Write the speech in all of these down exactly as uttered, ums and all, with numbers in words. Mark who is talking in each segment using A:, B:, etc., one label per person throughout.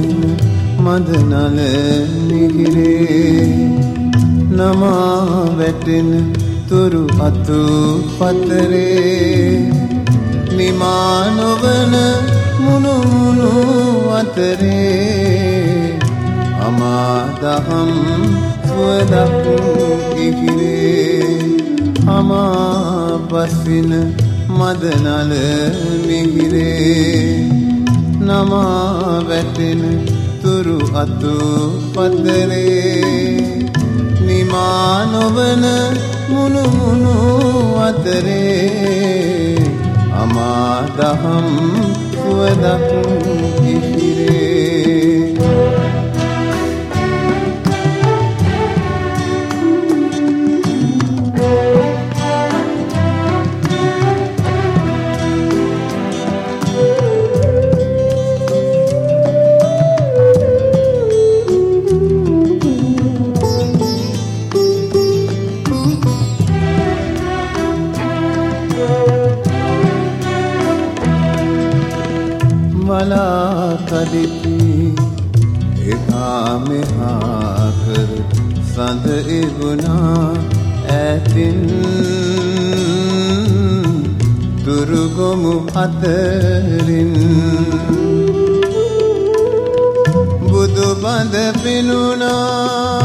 A: බසින මදනල මිහිරේ නමා වැටෙන තුරු අතු පතරේ නිමා නොවන මුණු මුණු අතරේ අමා දහම් සුවදක් ඉහිරේ අමා බසින මදනල මිහිරේ නමා වැටෙන තුරු අතු පතරේ නිමා නොවන මුණු මුණු අතරේ අමා දහම් සුවදක් ඉහිරේ වලා කදිපි එහා මෙහා කර සඳ ඉවුණා ඇතින් දුරුගොමු අතරින් බුදු බඳ පිනුණා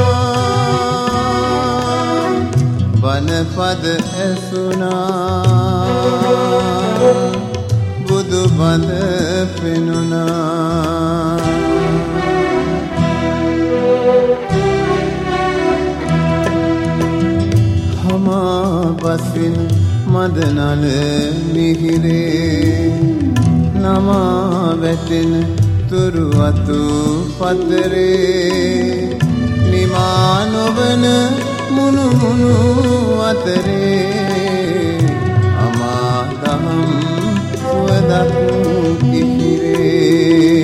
A: බණපද ඇසුණා බුදු බඳ පෙනුණා හමා බසින මදනල මිහිරේ නමා වැටෙන තුරු අතු පතරේ නිමා නොවන මුණු මුණු අතරේ අමා දහම් සුවදක් ඉහිරේ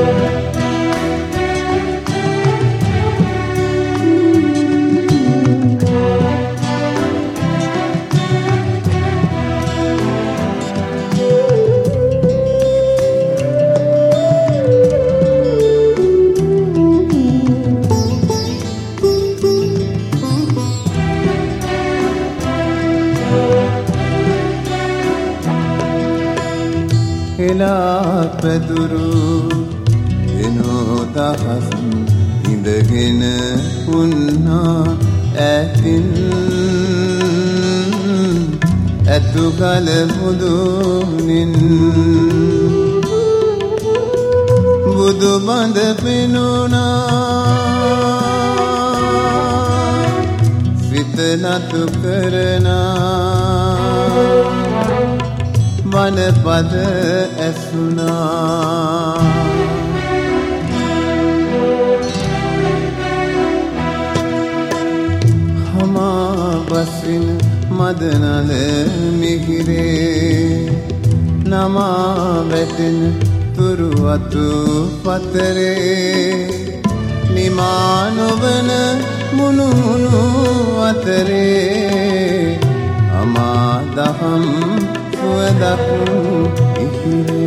A: එලා පැදුරු එනෝ දහස් ඉඳගෙන උන්නා ඇතින් ඇතුගල මුදුනින් බුදු බඳ පෙනුණා සිත නතු කරනා වනපද ඇසුණා හමා බසින මදනල මිහිරේ නමා වැටෙන තුරු අතු පතරේ නිමා නොවන මුණු මුණු අතරේ අමා දහම් සුවදක් ඉහිරේ